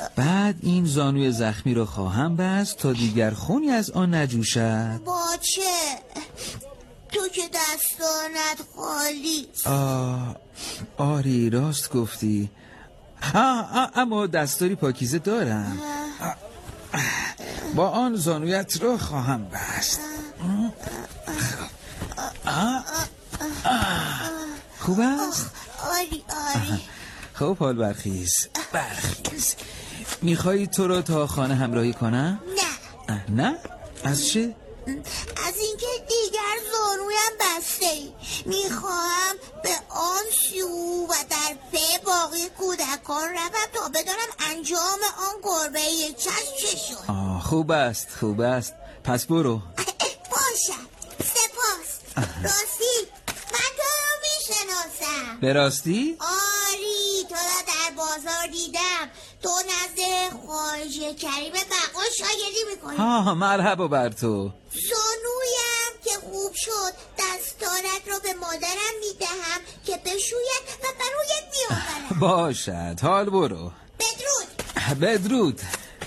بعد این زانوی زخمی رو خواهم بست تا دیگر خونی از آن نجوشد. باچه تو که دستانت خالی. آری راست گفتی. اما دستاری پاکیزه دارم. با آن زانویت رو خواهم بست. خوب است؟ آری. خب حال برخیز. میخوایی تو رو تا خانه همراهی کنم؟ نه؟ از چه؟ از اینکه دیگر زانویم بسته ای. میخواهم به آن سو و در پی باقی کودکان روم تا بدانم انجام آن گربه یک چشم چه شد. خوب است. پس برو. باشد. سپاس. راستی من تو رو میشناسم. به راستی؟ آری تو را در بازار دیدم. تو نزد خواجه کریم بقا شاگردی میکنی. مرحبا بر تو. زانویم که خوب شد دستارت رو به مادرم میدهم که بشوید و برایت میآورم. باشد حال برو. بدرود.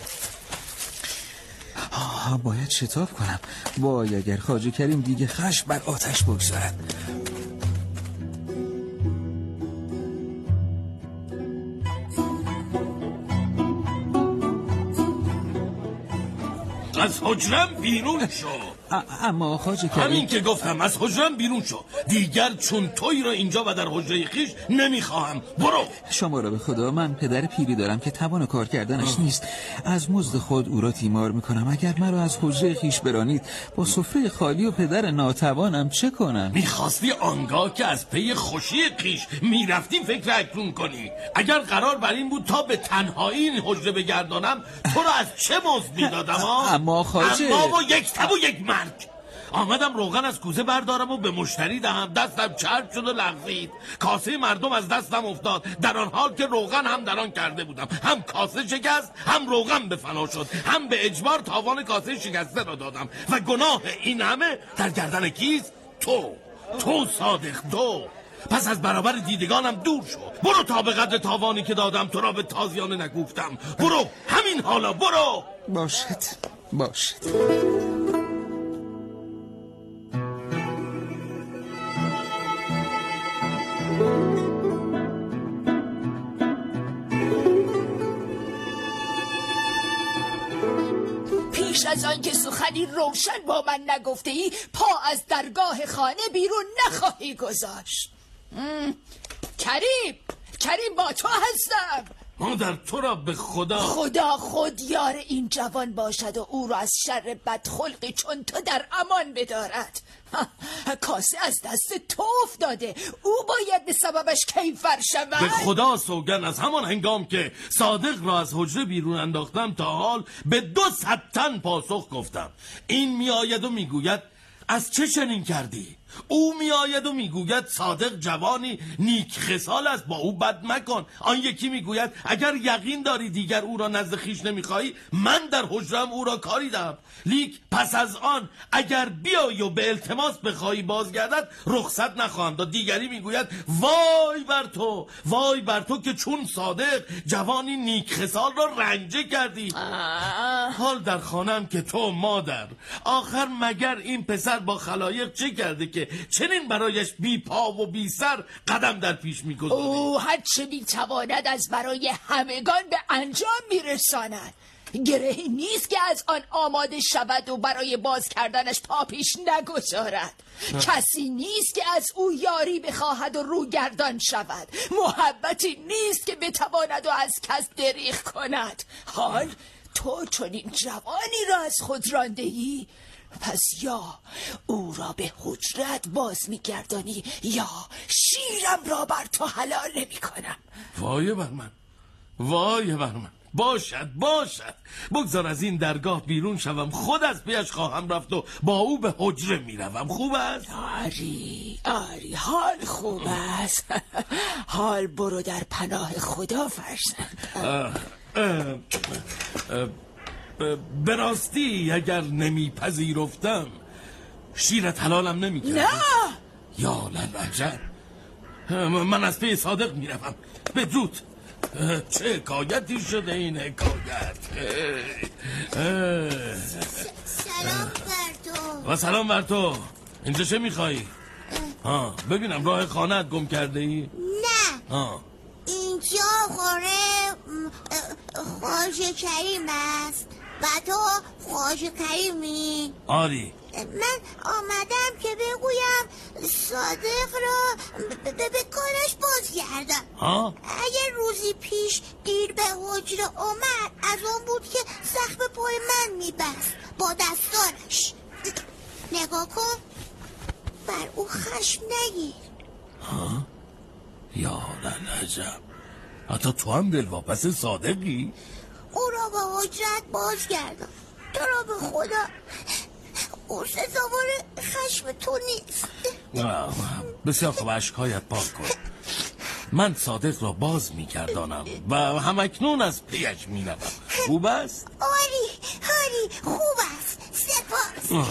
باید شتاب کنم. وای اگر خواجه کریم دیگه خشم بر آتش بگذارد. از حجرم بیرون شو. اما خواجه کریم همین که گفتم از حجرم بیرون شو. دیگر چون توی را اینجا و در حجره خیش نمیخواهم. برو. شما را به خدا، من پدر پیری دارم که توان کار کردنش نیست. از مزد خود او را تیمار میکنم. اگر مرا از حجره خیش برانید با سفره خالی و پدر ناتوانم چه کنم؟ میخواستی آنگاه که از پی خوشی خیش میرفتی فکر اکنون کنی. اگر قرار بر این بود تا به تنهایی این حجره بگردانم تو را از چه مزد میدادم؟ اما خواجه، اما و یک تب و یک مرگ. آمدم روغن از کوزه بردارم و به مشتری دهم. دستم چرب شد و لغزید. کاسه مردم از دستم افتاد، در آن حال که روغن هم در آن کرده بودم. هم کاسه شکست، هم روغن به فنا شد. هم به اجبار تاوان کاسه شکسته را دادم و گناه این همه در گردن کیست؟ تو صادق، تو. پس از برابر دیدگانم دور شو. برو تا به قدر تاوانی که دادم تو را به تازیانه نگفتم. برو همین حالا، برو. باشد. پیش از آن که سخنی روشن با من نگفته ای پا از درگاه خانه بیرون نخواهی گذاشت. کریم با تو هستم. مادر تو را به خدا خود یار این جوان باشد و او را از شر بدخلقی چون تو در امان بدارد. کاسه از دست تو افتاده، او باید به سببش کیفر شود. به خدا سوگن از همان هنگام که صادق را از حجره بیرون انداختم تا حال به 200 تن پاسخ گفتم. این میآید و میگوید از چه چنین کردی؟ او میآید و میگوید صادق جوانی نیک خصال است، با او بد مکن. آن یکی میگوید اگر یقین داری دیگر او را نزد خویش نمیخواهی من در حجرم او را کاری دهم. لیک پس از آن اگر بیایی و به التماس بخواهی بازگردد رخصت نخواهم داد. دیگری میگوید وای بر تو که چون صادق جوانی نیک خصال را رنجه کردی. حال در خانم که تو مادر، آخر مگر این پسر با خلایق چه کرده که چنین برایش بی پا و بی سر قدم در پیش می‌گذاری؟ او هر چه می‌تواند از برای همگان به انجام می‌رساند. گرهی نیست که از آن آماده شود و برای باز کردنش پا پیش نگذارد. کسی نیست که از او یاری بخواهد و روگردان شود. محبتی نیست که بتواند و از کس دریغ کند. حال تو چنین جوانی را از خود رانده‌ای، پس یا او را به حجرت باز میگردانی یا شیرم را بر تو حلال نمی کنم. وای بر من. باشد بگذار از این درگاه بیرون شوم، خود از پیش خواهم رفت و با او به حجره میروم. خوب است؟ آری حال خوب است. حال برو در پناه خدا فرزند. به راستی اگر نمیپذیرفتم شیرت حلالم نمیکردی؟ نه. یا للعجب. من از پی صادق میروم. بدرود. چه حکایتی شده این حکایت؟ سلام بر تو. و سلام بر تو. اینجا چه میخوایی؟ ببینم راه خانه‌ات گم کرده ای؟ نه. اینجا خونه خواجه کریم است و تو خواجه کریمی؟ آری. من آمدم که بگویم صادق را به کارش بازگردم. اگر روزی پیش دیر به حجره آمد از اون بود که زخم پای من میبست با دستانش. نگاه کن بر او خشم نگیر. یا عجب، حتی تو هم دلواپس صادقی؟ او را به حجرت بازگردم. تو را به خدا او سزاوار خشم تو نیست. بسیار خوب، اشکایت پاک کن. من صادق را باز می‌گردانم و همکنون از پیش می‌روم. خوب است؟ آری خوب است. سپاس.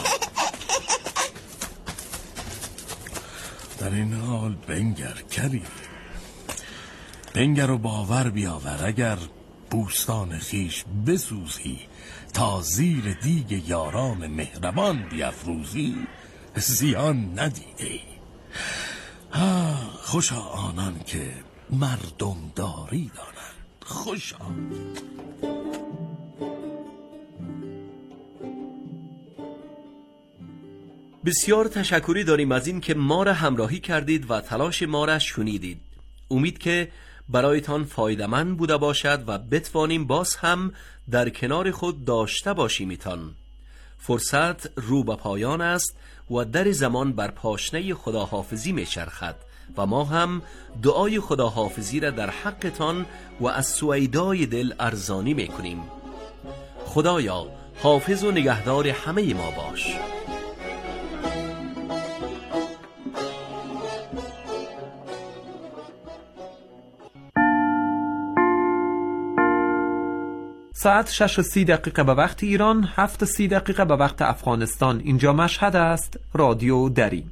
در این حال بنگر کریم، بنگر و باور بیاور اگر بوستان خیش بسوزی تا زیر دیگ یاران مهربان بیفروزی زیان ندیده. خوشا آنان که مردم داری دانند. خوشا. بسیار تشکری داریم از این که ما را همراهی کردید و تلاش ما را شنیدید. امید که برایتان فایده‌مند بوده باشد و بتوانیم باز هم در کنار خود داشته باشیمتان. فرصت رو به پایان است و در زمان بر پاشنه خداحافظی میچرخد و ما هم دعای خداحافظی را در حقتان و از سویدای دل ارزانی میکنیم. خدایا حافظ و نگهدار همه ما باش. ساعت 6:30 به وقت ایران، 7:30 به وقت افغانستان. اینجا مشهد است. رادیو دری.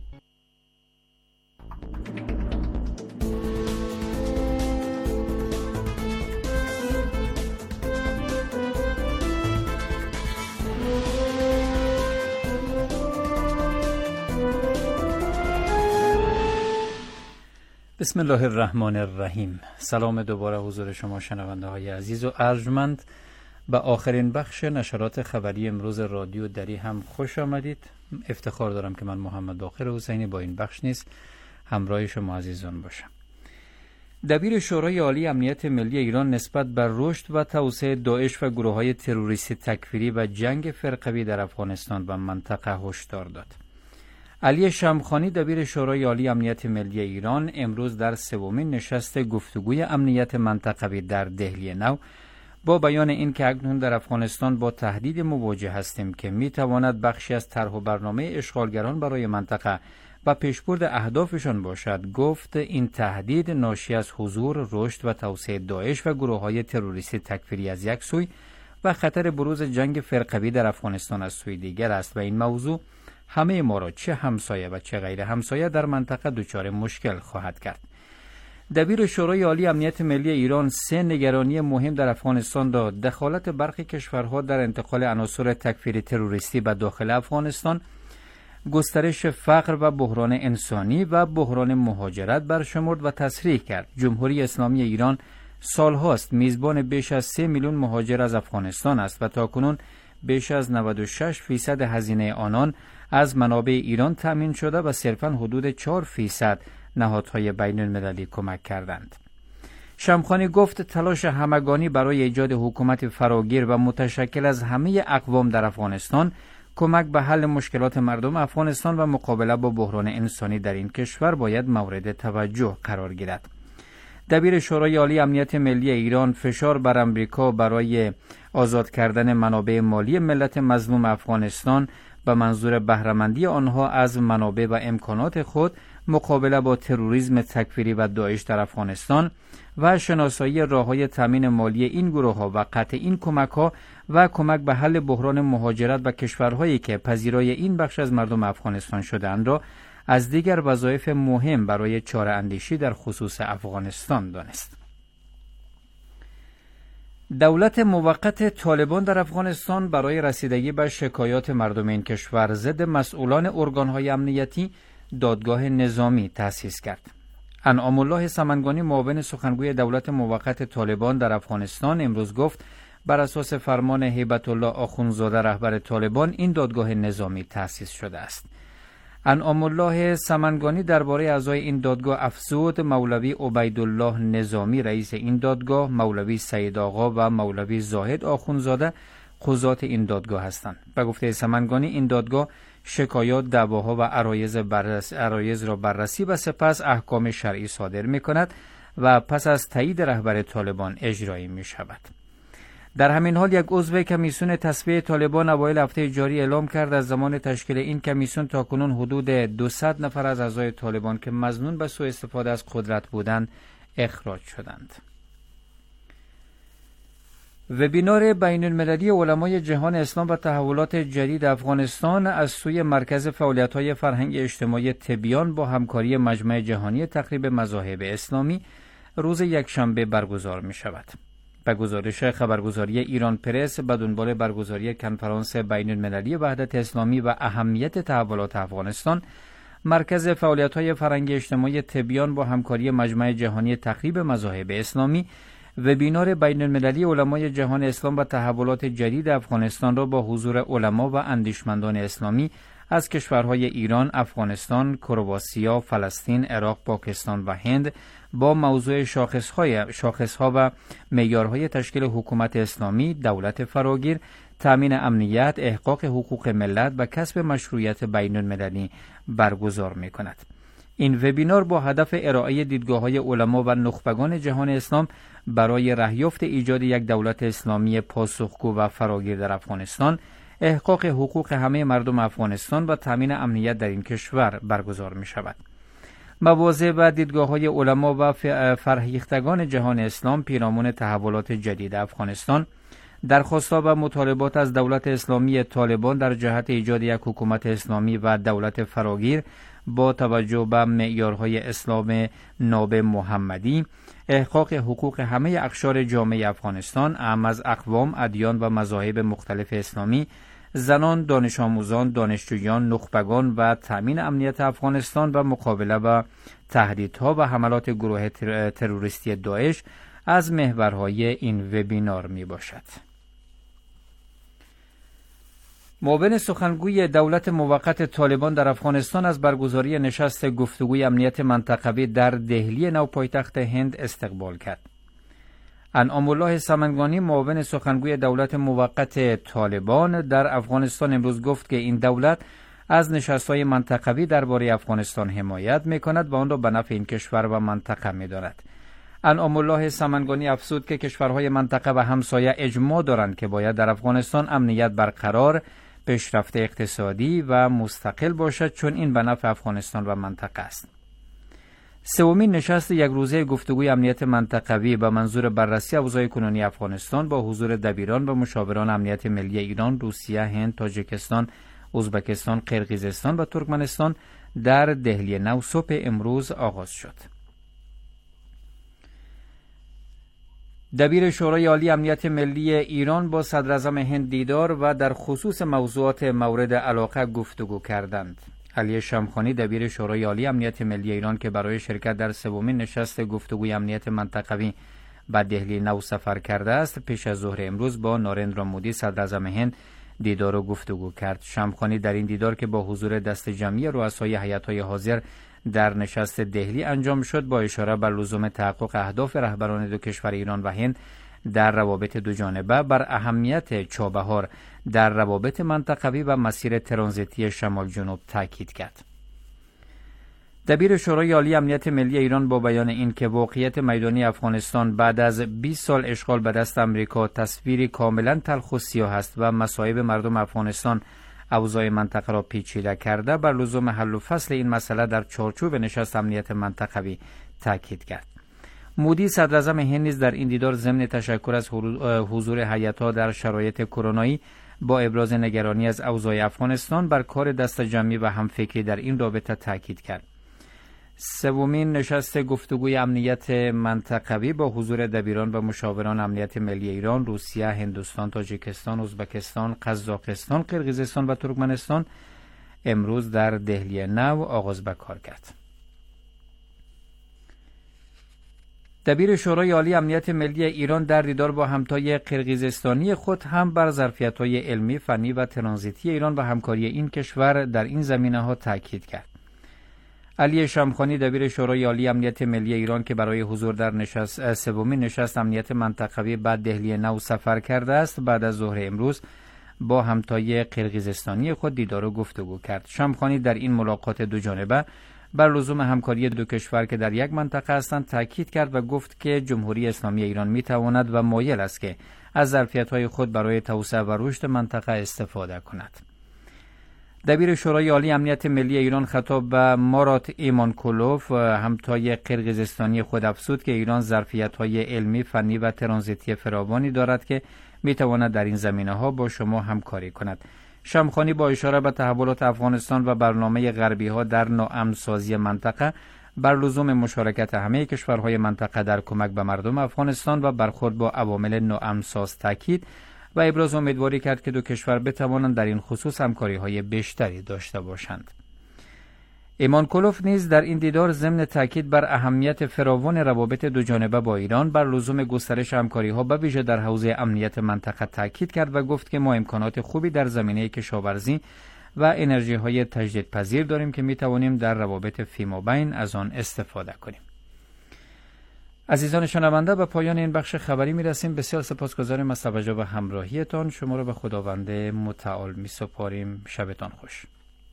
بسم الله الرحمن الرحیم. سلام دوباره حضور شما شنونده های عزیز و ارجمند. به آخرین بخش نشرات خبری امروز رادیو دری هم خوش آمدید. افتخار دارم که من محمد باقر حسینی با این بخش نیز همراه شما عزیزان باشم. دبیر شورای عالی امنیت ملی ایران نسبت بر رشد و توسعه داعش و گروه‌های تروریستی تکفیری و جنگ فرقوی در افغانستان و منطقه هشدار داد. علی شمخانی دبیر شورای عالی امنیت ملی ایران امروز در سومین نشست گفتگوی امنیت منطقوی در دهلی نو با بیان این که اکنون در افغانستان با تهدید مواجه هستیم که میتواند بخشی از طرح و برنامه اشغالگران برای منطقه و پیشبرد اهدافشان باشد، گفت این تهدید ناشی از حضور، رشد و توسعه داعش و گروه‌های تروریستی تکفیری از یک سوی و خطر بروز جنگ فرقوی در افغانستان از سوی دیگر است و این موضوع همه ما را چه همسایه و چه غیر همسایه در منطقه دچار مشکل خواهد کرد. دبیر شورای عالی امنیت ملی ایران سه نگرانی مهم در افغانستان داد: دخالت برخی کشورها در انتقال عناصر تکفیری تروریستی به داخل افغانستان، گسترش فقر و بحران انسانی و بحران مهاجرت برشمرد و تصریح کرد جمهوری اسلامی ایران سالهاست میزبان بیش از 3 میلیون مهاجر از افغانستان است و تاکنون بیش از 96% هزینه آنان از منابع ایران تامین شده و صرفاً حدود 4% نهادهای بین المللی کمک کردند. شمخانی گفت تلاش همگانی برای ایجاد حکومت فراگیر و متشکل از همه اقوام در افغانستان کمک به حل مشکلات مردم افغانستان و مقابله با بحران انسانی در این کشور باید مورد توجه قرار گیرد. دبیر شورای عالی امنیت ملی ایران فشار بر امریکا برای آزاد کردن منابع مالی ملت مظلوم افغانستان به منظور بهره‌مندی آنها از منابع و امکانات خود، مقابله با تروریسم تکفیری و داعش در افغانستان و شناسایی راه‌های تامین مالی این گروه‌ها و قطع این کمک‌ها و کمک به حل بحران مهاجرت و کشورهایی که پذیرای این بخش از مردم افغانستان شده‌اند را از دیگر وظایف مهم برای چاره اندیشی در خصوص افغانستان دانست. دولت موقت طالبان در افغانستان برای رسیدگی به شکایات مردم این کشور ضد مسئولان ارگان‌های امنیتی دادگاه نظامی تأسیس کرد. انعام الله سمنگانی معاون سخنگوی دولت موقت طالبان در افغانستان امروز گفت بر اساس فرمان هیبت الله آخونزاده رهبر طالبان این دادگاه نظامی تأسیس شده است. انعام الله سمنگانی درباره اعضای این دادگاه افزود مولوی عبیدالله نظامی رئیس این دادگاه، مولوی سید آقا و مولوی زاهد آخونزاده قضات این دادگاه هستند. به گفته سمنگانی این دادگاه شکایات، دعواها و عرایض را بررسی و سپس احکام شرعی صادر می کند و پس از تایید رهبر طالبان اجرایی می شود. در همین حال یک عضو کمیسیون تصفیه طالبان اوایل هفته جاری اعلام کرد از زمان تشکیل این کمیسیون تاکنون حدود 200 نفر از اعضای طالبان که مظنون به سوء استفاده از قدرت بودند اخراج شدند. وبینار بین المللی علمای جهان اسلام و تحولات جدید افغانستان از سوی مرکز فعالیت‌های فرهنگ اجتماعی تبیان با همکاری مجمع جهانی تقریب مذاهب اسلامی روز یکشنبه برگزار می شود. به گزارش خبرگزاری ایران پرس به دنبال برگزاری کنفرانس بین المللی وحدت اسلامی و اهمیت تحولات افغانستان، مرکز فعالیت‌های فرهنگ اجتماعی تبیان با همکاری مجمع جهانی تقریب مذاهب اسلامی وبینار بین المللی علمای جهان اسلام و تحولات جدید افغانستان را با حضور علما و اندیشمندان اسلامی از کشورهای ایران، افغانستان، کرواسیا، فلسطین، عراق، پاکستان و هند با موضوع شاخصها و معیارهای تشکیل حکومت اسلامی، دولت فراگیر، تامین امنیت، احقاق حقوق ملت و کسب مشروعیت بین المللی برگزار می کند. این وبینار با هدف ارائه دیدگاه‌های علما و نخبگان جهان اسلام برای رهیافت ایجاد یک دولت اسلامی پاسخگو و فراگیر در افغانستان، احقاق حقوق همه مردم افغانستان و تامین امنیت در این کشور برگزار می شود. مواضع و دیدگاه‌های علما و فرهیختگان جهان اسلام پیرامون تحولات جدید افغانستان، درخواست‌ها و مطالبات از دولت اسلامی طالبان در جهت ایجاد یک حکومت اسلامی و دولت فراگیر با توجه به معیارهای اسلام ناب محمدی، احقاق حقوق همه اقشار جامعه افغانستان، اعم از اقوام، ادیان و مذاهب مختلف اسلامی، زنان، دانش آموزان، دانشجویان، نخبگان و تأمین امنیت افغانستان و مقابله با تهدیدها و حملات گروه تروریستی داعش از محورهای این وبینار می باشد. معاون سخنگوی دولت موقت طالبان در افغانستان از برگزاری نشست گفتگوی امنیت منطقوی در دهلی نو پایتخت هند استقبال کرد. انعام الله سمنگانی معاون سخنگوی دولت موقت طالبان در افغانستان امروز گفت که این دولت از نشست‌های منطقوی درباره افغانستان حمایت می‌کند و آن را به نفع این کشور و منطقه می‌داند. انعام الله سمنگانی افزود که کشورهای منطقه و همسایه اجماع دارند که باید در افغانستان امنیت برقرار، پیشرفت اقتصادی و مستقل باشد، چون این به نفع افغانستان و منطقه است. سومین نشست یک روزه گفتگوی امنیت منطقوی به منظور بررسی اوضاع کنونی افغانستان با حضور دبیران و مشاوران امنیت ملی ایران، روسیه، هند، تاجیکستان، ازبکستان، قرقیزستان و ترکمنستان در دهلی نو صبح امروز آغاز شد. دبیر شورای عالی امنیت ملی ایران با صدراعظم هند دیدار و در خصوص موضوعات مورد علاقه گفتگو کردند. علی شمخانی دبیر شورای عالی امنیت ملی ایران که برای شرکت در سومین نشست گفتگوی امنیت منطقوی به دهلی نو سفر کرده است، پیش از ظهر امروز با نارندرا مودی صدراعظم هند دیدار و گفتگو کرد. شمخانی در این دیدار که با حضور دست جمعی رؤسای هیئت‌های حاضر در نشست دهلی انجام شد، با اشاره بر لزوم تحقق اهداف رهبران دو کشور ایران و هند در روابط دو جانبه، بر اهمیت چابهار در روابط منطقوی و مسیر ترانزیتی شمال جنوب تاکید کرد. دبیر شورای عالی امنیت ملی ایران با بیان این که واقعیت میدانی افغانستان بعد از 20 سال اشغال به دست امریکا تصویری کاملا تلخ و سیاه است و مصائب مردم افغانستان اوضاع منطقه را پیچیده کرده، بر لزوم حل و فصل این مسئله در چارچوب نشست امنیت منطقوی تاکید کرد. مودی صدراعظم هند نیز در این دیدار ضمن تشکر از حضور هیئت‌ها در شرایط کرونایی با ابراز نگرانی از اوضاع افغانستان بر کار دست جمعی و همفکری در این رابطه تاکید کرد. سومین نشست گفتگوی امنیت منطقوی با حضور دبیران و مشاوران امنیت ملی ایران، روسیه، هندوستان، تاجیکستان، ازبکستان، قزاقستان، قرقیزستان و ترکمنستان امروز در دهلی نو آغاز به کار کرد. دبیر شورای عالی امنیت ملی ایران در دیدار با همتای قرقیزستانی خود هم بر ظرفیت‌های علمی، فنی و ترانزیتی ایران و همکاری این کشور در این زمینه‌ها تاکید کرد. علی شامخانی دبیر شورای عالی امنیت ملی ایران که برای حضور در سومین نشست امنیت منطقوی بعد دهلی نو سفر کرده است، بعد از ظهر امروز با همتای قرقیزستانی خود دیدار و گفتگو کرد. شامخانی در این ملاقات دو جانبه بر لزوم همکاری دو کشور که در یک منطقه هستند تاکید کرد و گفت که جمهوری اسلامی ایران میتواند و مایل است که از ظرفیت‌های خود برای توسعه و رشد منطقه استفاده کند. دبیر شورای عالی امنیت ملی ایران خطاب به مارات ایمانکولوف همتای قرقیزستانی خود افزود که ایران ظرفیت‌های علمی، فنی و ترانزیتی فراوانی دارد که میتواند در این زمینه‌ها با شما همکاری کند. شامخانی با اشاره به تحولات افغانستان و برنامه غربی‌ها در ناامن‌سازی منطقه بر لزوم مشارکت همه کشورهای منطقه در کمک به مردم افغانستان و برخورد با عوامل ناامن‌ساز تاکید و ابراز امیدواری کرد که دو کشور بتوانند در این خصوص همکاری‌های بیشتری داشته باشند. ایمانکولوف نیز در این دیدار ضمن تاکید بر اهمیت فراوان روابط دو جانبه با ایران بر لزوم گسترش همکاری‌ها به ویژه در حوزه امنیت منطقه تاکید کرد و گفت که ما امکانات خوبی در زمینه کشاورزی و انرژی‌های تجدیدپذیر داریم که می‌توانیم در روابط فیمابین از آن استفاده کنیم. عزیزان شنونده، به پایان این بخش خبری می‌رسیم. بسیار سپاسگزاریم از توجه و همراهیتان. شما را به خداوند متعال می‌سپاریم. شبتان خوش.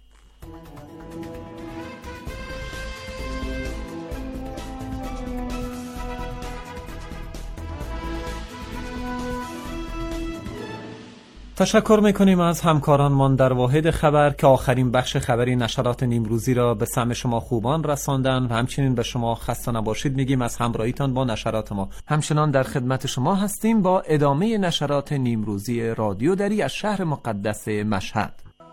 تشکر میکنیم از همکارانمان در واحد خبر که آخرین بخش خبری نشرات نیمروزی را به سمع شما خوبان رساندن و همچنین به شما خسته نباشید میگیم از همراهیتان با نشرات ما. همچنان در خدمت شما هستیم با ادامه نشرات نیمروزی رادیو دری از شهر مقدس مشهد.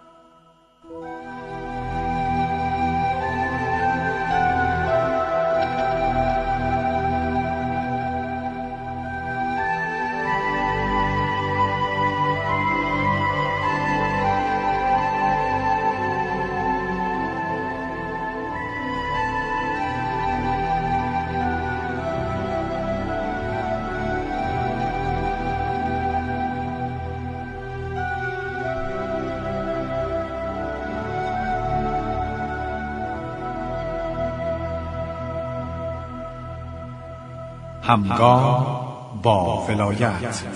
همگام با ولایت.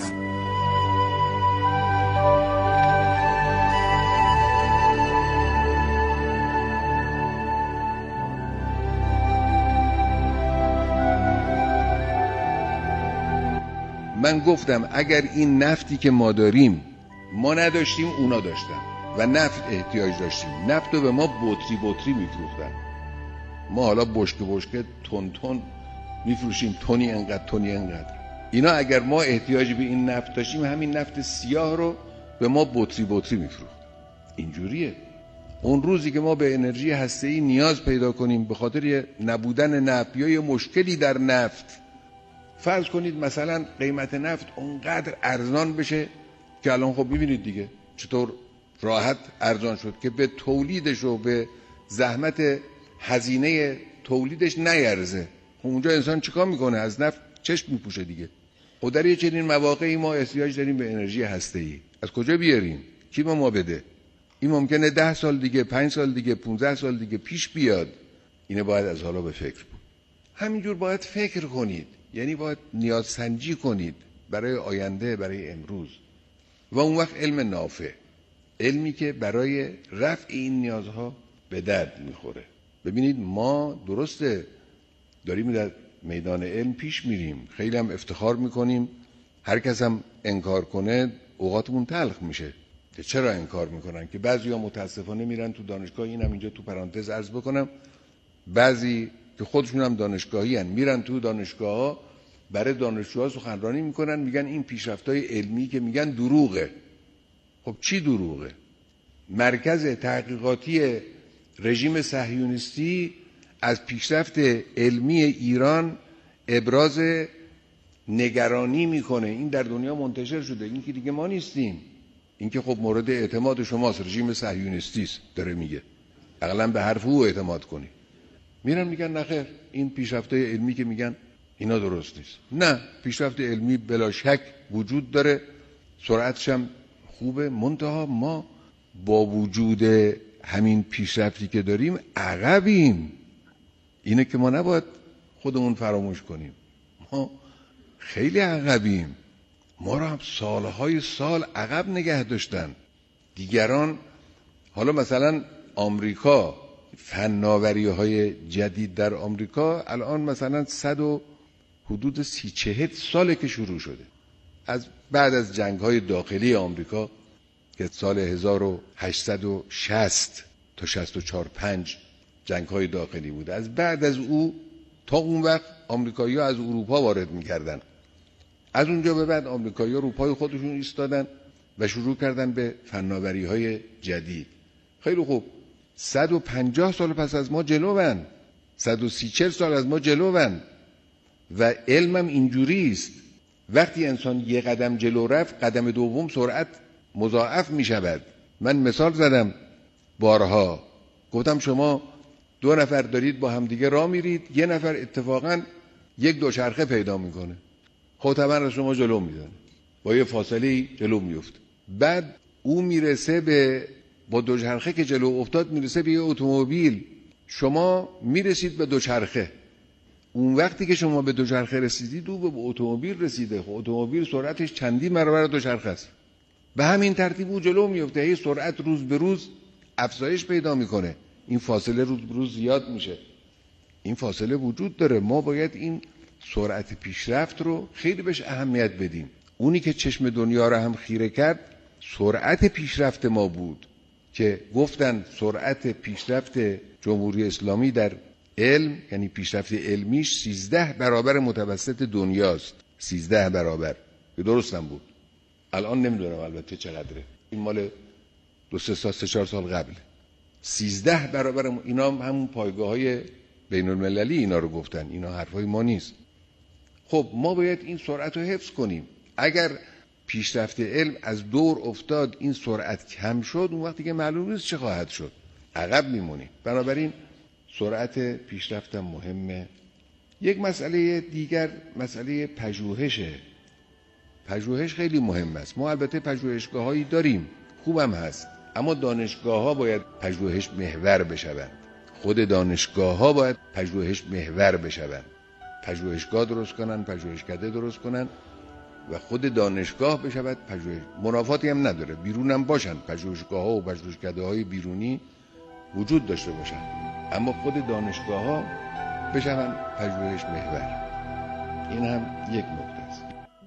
من گفتم اگر این نفتی که ما داریم ما نداشتیم اونا داشتن و نفت احتیاج داشتیم، نفت رو به ما بطری میفروختن، ما حالا بشکه تون میفروشیم، تونی انقدر. اینا اگر ما احتیاج به این نفت داشتیم همین نفت سیاه رو به ما بطری میفروخت. اینجوریه. اون روزی که ما به انرژی هسته‌ای نیاز پیدا کنیم به خاطر نبودن نفت یا یه مشکلی در نفت، فرض کنید مثلا قیمت نفت اونقدر ارزان بشه که الان خب میبینید دیگه چطور راحت ارزان شد که به تولیدش و به زحمت هزینه تولیدش نیرزه. اونجا انسان چیکار میکنه؟ از نفت چشم میپوشه دیگه. خب در یه چنین مواقعی ما احتیاج داریم به انرژی هسته‌ای. از کجا بیاریم؟ کی به ما بده؟ این ممکنه 10 سال دیگه، 5 سال دیگه، 15 سال دیگه پیش بیاد. اینه باید از حالا به فکر بود. همینجور باید فکر کنید، یعنی باید نیاز سنجی کنید برای آینده، برای امروز. و اون وقت علم نافع، علمی که برای رفع این نیازها به درد میخوره. ببینید ما درسته داریم در میدان علم پیش میریم، خیلی هم افتخار میکنیم، هر کس هم انکار کنه اوقاتمون تلخ میشه. چرا انکار میکنن؟ که بعضیا متاسفانه میرن تو دانشگاه، اینم اینجا تو پرانتز عرض بکنم، بعضی که خودشون هم دانشگاهی هن میرن تو دانشگاه برای دانشجوها سخنرانی میکنن، میگن این پیشرفت‌های علمی که میگن دروغه. خب چی دروغه؟ مرکز تحقیقاتی رژیم صهیونیستی از پیشرفت علمی ایران ابراز نگرانی میکنه. این در دنیا منتشر شده. این که دیگه ما نیستیم، این که خب مورد اعتماد شماست، رژیم صهیونیستی است داره میگه، اقلا به حرف او اعتماد کنی. میرن میگن نخیر، این پیشرفت‌های علمی که میگن اینا درست نیست. نه، پیشرفت علمی بلا شک وجود داره، سرعتش هم خوبه، منتها ما با وجود همین پیشرفتی که داریم عقبیم. اینه که ما نباید خودمون فراموش کنیم. ما خیلی عقبیم. ما رو هم سالهای سال عقب نگه داشتن دیگران. حالا مثلا آمریکا، فناوری‌های جدید در آمریکا الان مثلا حدود 30-40 ساله که شروع شده، از بعد از جنگ‌های داخلی آمریکا که سال 1860 تا 64-65 جنگ‌های داخلی بود. از بعد از او تا اون وقت آمریکایی‌ها از اروپا وارد می‌کردن. از اونجا به بعد آمریکایی‌ها رو پای خودشون ایستادن و شروع کردن به فناوری‌های جدید. خیلی خوب، 150 سال پس از ما جلوون، 130-40 سال از ما جلوون و علمم اینجوری است. وقتی انسان یه قدم جلو رفت، قدم دوم سرعت مضاعف می شود. من مثال زدم بارها، گفتم شما 2 نفر دارید با همدیگه راه میرید، یه نفر اتفاقا یک دوچرخه پیدا میکنه، خب طبعا از شما جلو میزنه، با یه فاصله جلو میفته. بعد او میرسه به با دوچرخه که جلو افتاد میرسه به یه اتومبیل، شما میرسید به دوچرخه. اون وقتی که شما به دوچرخه رسیدید او به اتومبیل رسیده. خب اتومبیل سرعتش چندین برابر دوچرخه است. به همین ترتیب او جلو میفته، هی سرعت روز به روز افزایش پیدا میکنه، این فاصله روز به روز زیاد میشه. این فاصله وجود داره. ما باید این سرعت پیشرفت رو خیلی بهش اهمیت بدیم. اونی که چشم دنیا رو هم خیره کرد سرعت پیشرفت ما بود که گفتن سرعت پیشرفت جمهوری اسلامی در علم، یعنی پیشرفت علمیش 13 برابر متوسط دنیاست. 13 برابر. درستم بود. الان نمیدونم البته چقدره. این مال 2-3 سال 3-4 سال قبل. 13 برابر. اینا همون پایگاه‌های بین المللی اینا رو گفتن. اینا حرفای ما نیست. خب ما باید این سرعت رو حفظ کنیم. اگر پیشرفت علم از دور افتاد، این سرعت کم شد، اون وقتی که معلوم نیست چه خواهد شد، عقب میمونیم. بنابراین سرعت پیشرفت مهمه. یک مسئله دیگر مسئله پژوهشه. پژوهش خیلی مهم است. ما البته پژوهشگاه‌هایی داریم، خوبم هست، اما دانشگاه‌ها باید پژوهش محور بشوند. خود دانشگاه‌ها باید پژوهش محور بشوند. پژوهشگاه درست کنن، پژوهشکده درست کنن و خود دانشگاه بشود پژوهش. منافاتی هم نداره، بیرون هم باشن، پژوهشگاه‌ها و پژوهشکده‌های بیرونی وجود داشته باشن، اما خود دانشگاه‌ها بشوند پژوهش محور. این هم یک نکته است.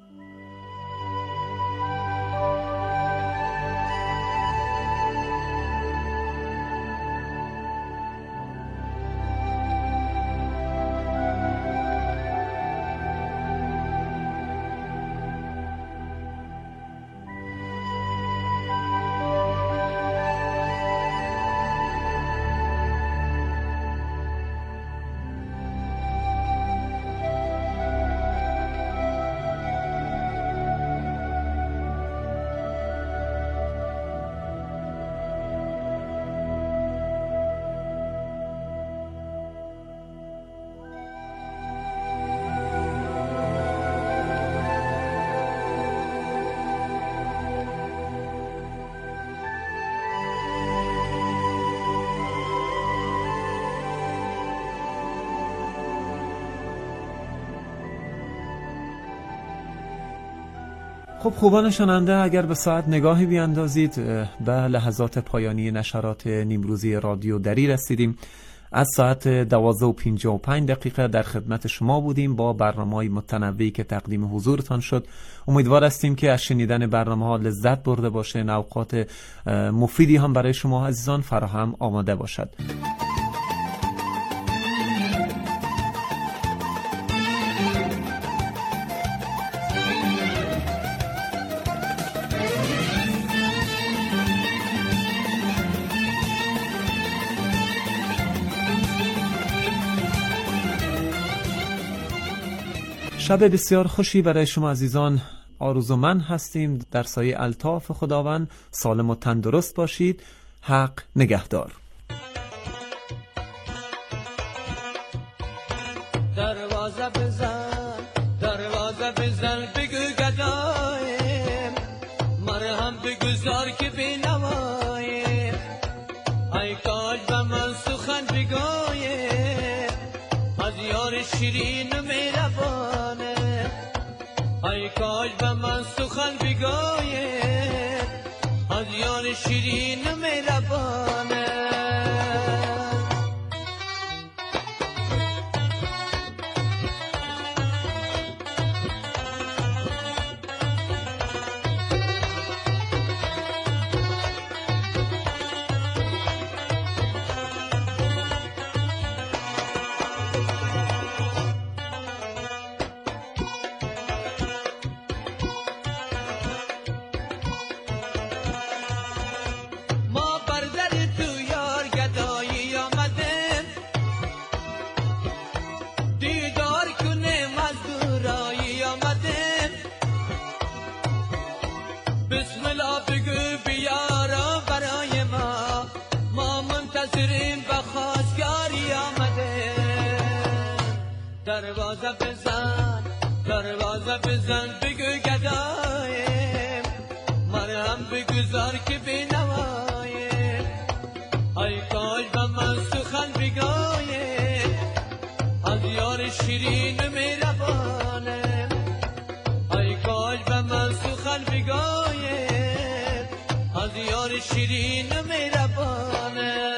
خب خوبان شنونده، اگر به ساعت نگاهی بیاندازید به لحظات پایانی نشرات نیمروزی رادیو دری رسیدیم. از ساعت 12:55 در خدمت شما بودیم با برنامه‌های متنوعی که تقدیم حضورتان شد. امیدوار هستیم که از شنیدن برنامه‌ها لذت برده باشین، اوقات مفیدی هم برای شما عزیزان فراهم آماده باشد. شب بسیار خوشی برای شما عزیزان آرزومند هستیم. در سایه الطاف خداوند سالم و تندرست باشید. حق نگهدار. دروازه بزن، دروازه بزن، بگو گدایم، مرهم بگذار که بینوایم، ای کاش به من سخن بگویم، از یار شیرین و مهربانه، ای کاش به من سخن بگویم، از یار شیرین و مهربانه. دروازه بزن، دروازه بزن، بگو گدایم، مرهم بگذار که بینوایم، ای کاش به من سخن بگویم، از یار شیرین و مهربانه، ای کاش به من سخن بگویم، از یار شیرین و مهربانه.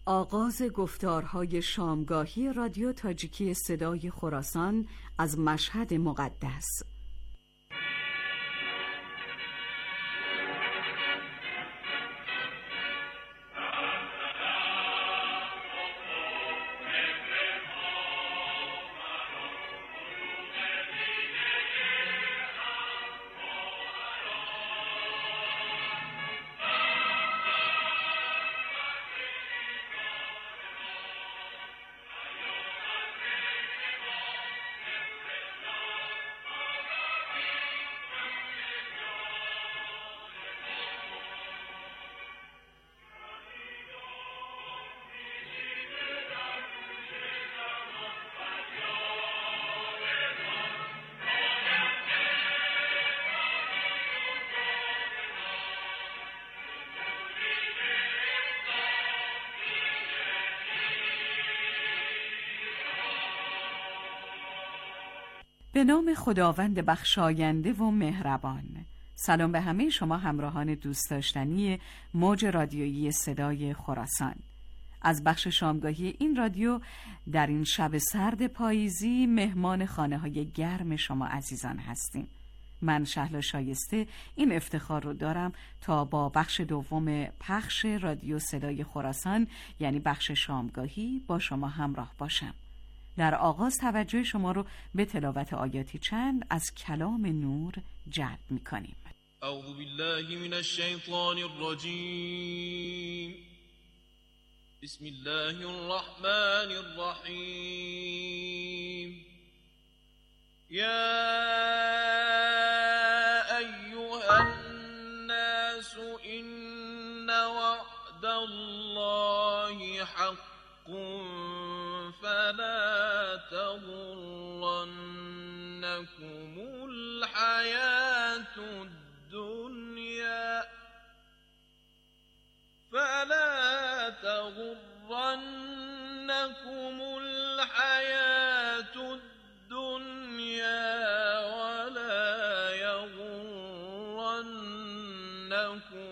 آغاز گفتارهای شامگاهی رادیو تاجیکی صدای خراسان از مشهد مقدس. به نام خداوند بخشاینده و مهربان. سلام به همه شما همراهان دوست داشتنی موج رادیویی صدای خراسان. از بخش شامگاهی این رادیو در این شب سرد پاییزی مهمان خانه های گرم شما عزیزان هستیم. من شهلا شایسته این افتخار رو دارم تا با بخش دوم پخش رادیو صدای خراسان یعنی بخش شامگاهی با شما همراه باشم. در آغاز توجه شما رو به تلاوت آیاتی چند از کلام نور جلب می‌کنیم. اعوذ بالله من الشیطان الرجیم. بسم الله الرحمن الرحیم. یا ایها الناس ان وعد الله حق فلا تغرنكم الحياة الدنيا ولا يغرنكم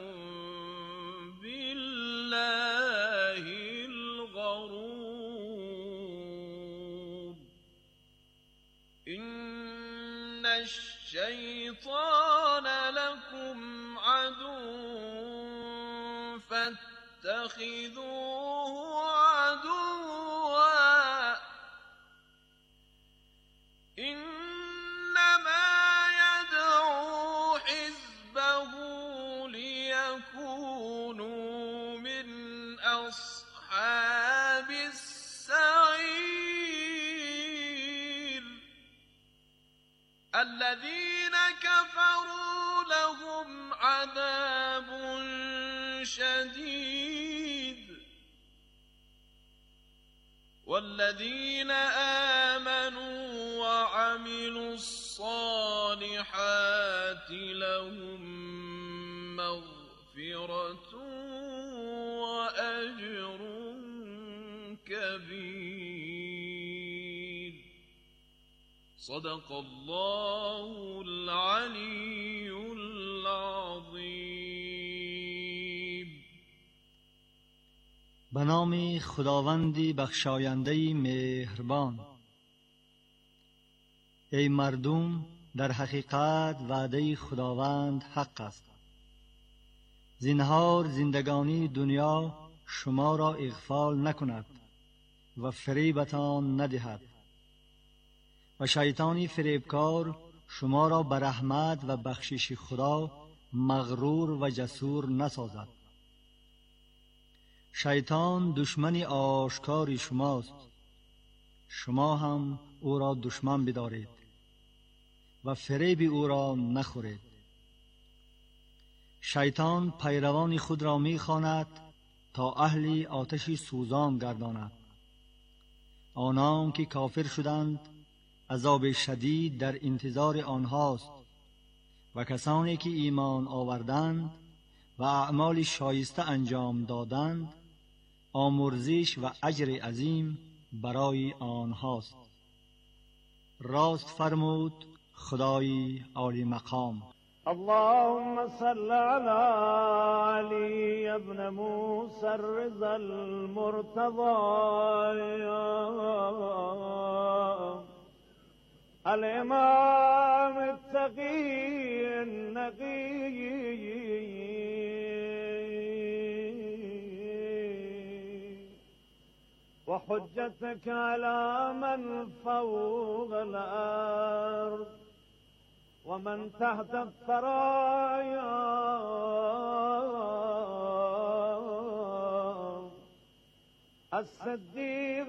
بالله الغرور. إن الشيطان لكم عدو فاتخذوه عدوا إنما يدعو حزبه ليكونوا من أصحاب السعير. الذين كفروا لهم عذاب شديد والذين آمنوا وعملوا الصالحات لهم مغفرة وأجر كبير. صدق الله العلي العظيم. به نام خداوندی بخشاینده مهربان. ای مردم، در حقیقت وعده خداوند حق است. زنهار زندگانی دنیا شما را اغفال نکند و فریبتان ندهد و شیطانی فریبکار شما را به رحمت و بخشش خدا مغرور و جسور نسازد. شیطان دشمن آشکار شماست، شما هم او را دشمن بدارید و فریب او را نخورید. شیطان پیروان خود را می‌خواند تا اهل آتش سوزان گرداند. آنان که کافر شدند عذاب شدید در انتظار آنهاست و کسانی که ایمان آوردند و اعمال شایسته انجام دادند آمرزش و اجر عظیم برای آنهاست. راست فرمود خدای عالی مقام. اللهم صل على علي ابن موسى الرضا المرتضى الإمام التقي النقي وحجتك على من فوق الأرض ومن تحت الثرايا الصديق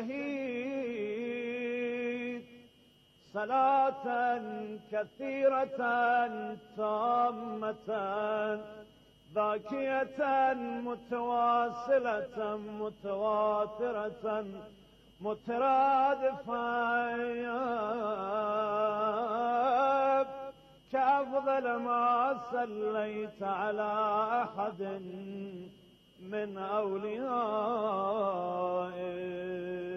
الشهيد صلاة كثيرة تامة باكية متواصلة متواترة مترادفة كأفضل ما صليت على أحد من أوليائك.